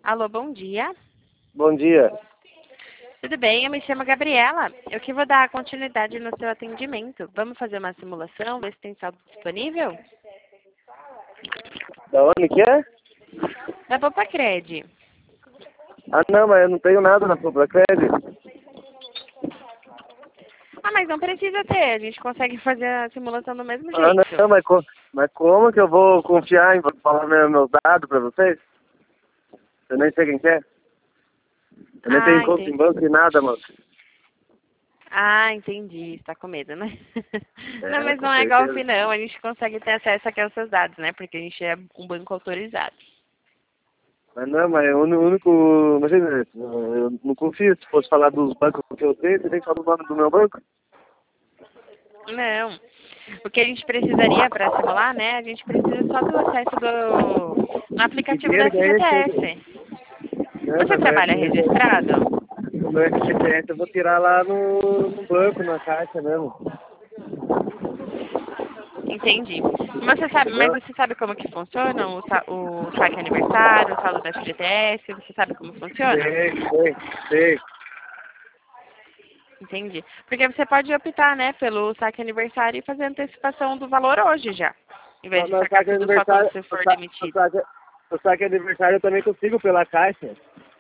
Alô, bom dia. Bom dia. Tudo bem? Eu me chamo Gabriela. Eu que vou dar continuidade no seu atendimento. Vamos fazer uma simulação, ver se tem saldo disponível? Da onde que é? Da Popacred. Ah, não, mas eu não tenho nada na Publicred. Ah, mas não precisa ter. A gente consegue fazer a simulação do mesmo Ah, jeito. não, mas como que eu vou confiar em falar meus dados pra vocês? Eu nem sei quem que é. Eu nem tenho Ah, conta em entendi. banco e nada, mano. Ah, entendi. Está com medo, né? Não, É, mas com não é golpe, certeza. não. A gente consegue ter acesso aqui aos seus dados, né? Porque a gente é um banco autorizado. Mas não, mas o único... Imagina, eu não confio. Se fosse falar dos bancos que eu tenho, você tem que falar do nome do meu banco. Não. O que a gente precisaria para simular, né? A gente precisa só do acesso no Que aplicativo da dinheiro que é esse? FGTS. Não, Você mas meu trabalha FGTS, registrado? o meu FGTS eu vou tirar lá no banco, na caixa mesmo. Entendi. Mas Entendeu? você sabe como que funciona o saque aniversário, o saldo da FGTS? Você sabe como funciona? Sei. Entendi. Porque você pode optar, né, pelo saque aniversário e fazer a antecipação do valor hoje já, em vez de Mas o sacar saque tudo só quando aniversário, você for demitido. o saque aniversário eu também consigo pela caixa.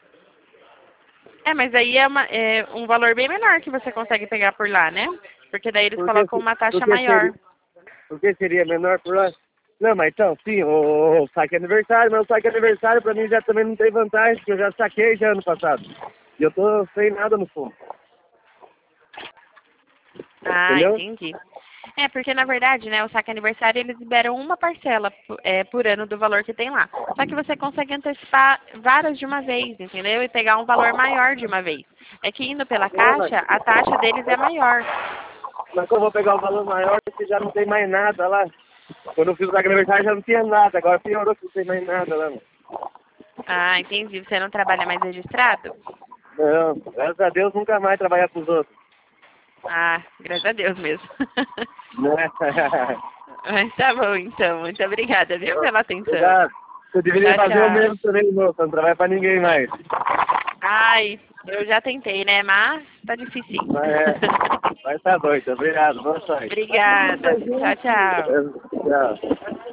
É, mas aí é um valor bem menor que você consegue pegar por lá, né? Porque daí eles Por que, colocam uma taxa porque seria, maior. porque seria menor por lá? Não, mas então, sim, o saque aniversário, mas o saque aniversário pra mim já também não tem vantagem, porque eu já saquei já ano passado. E eu tô sem nada no fundo, Ah, entendeu? entendi. É, porque na verdade, né, o saque aniversário eles liberam uma parcela por ano do valor que tem lá. Só que você consegue antecipar várias de uma vez, entendeu? E pegar um valor maior de uma vez. É que indo pela É, caixa, a taxa deles é maior. mas como eu vou pegar um valor maior, porque já não tem mais nada lá. Quando eu fiz o saque aniversário já não tinha nada, agora piorou que não tem mais nada lá. Mano. Ah, entendi. Você não trabalha mais registrado? Não, graças a Deus nunca mais trabalhar pros outros. Ah, graças a Deus mesmo. Né? Mas tá bom, então. Muito obrigada, viu, pela atenção. Obrigado. Você deveria Tchau, fazer o tchau. mesmo também, moça. Não trabalha pra ninguém mais. Ai, eu já tentei, né? Mas tá difícil. Mas tá bom, então. Obrigado. Boa sorte. Obrigada. Tchau, tchau. Tchau.